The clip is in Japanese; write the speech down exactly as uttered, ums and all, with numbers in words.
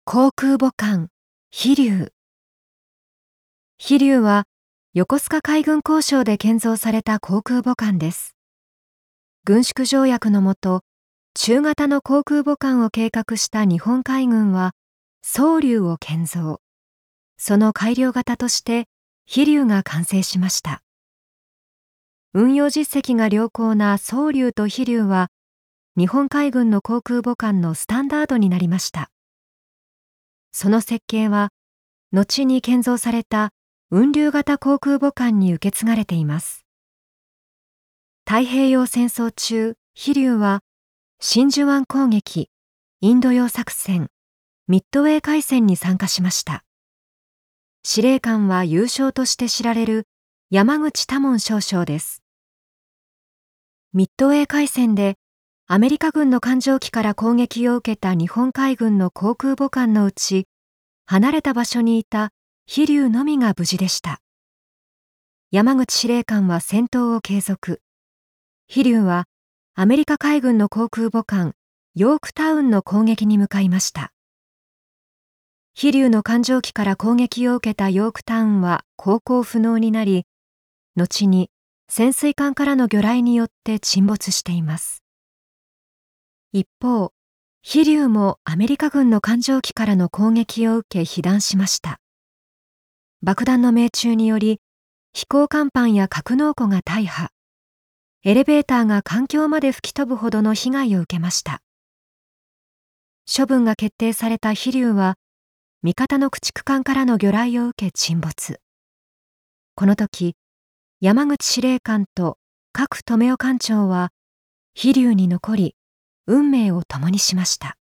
航空母艦飛龍。飛龍は横須賀海軍工廠で建造された航空母艦です。軍縮条約のもと、中型の航空母艦を計画した日本海軍は双龍を建造。その改良型として飛龍が完成しました。運用実績が良好な双龍と飛龍は日本海軍の航空母艦のスタンダードになりました。その設計は後に建造された雲龍型航空母艦に受け継がれています。太平洋戦争中、飛龍は真珠湾攻撃、インド洋作戦、ミッドウェー海戦に参加しました。司令官は優勝として知られる山口多門少将です。ミッドウェー海戦でアメリカ軍の艦上機から攻撃を受けた日本海軍の航空母艦のうち、離れた場所にいた飛龍のみが無事でした。山口司令官は戦闘を継続。飛龍はアメリカ海軍の航空母艦ヨークタウンの攻撃に向かいました。飛龍の艦上機から攻撃を受けたヨークタウンは航行不能になり、後に潜水艦からの魚雷によって沈没しています。一方、飛龍もアメリカ軍の艦上機からの攻撃を受け被弾しました。爆弾の命中により飛行甲板や格納庫が大破、エレベーターが艦橋まで吹き飛ぶほどの被害を受けました。処分が決定された飛龍は味方の駆逐艦からの魚雷を受け沈没。この時、山口司令官と賀来留夫艦長は飛龍に残り運命を共にしました。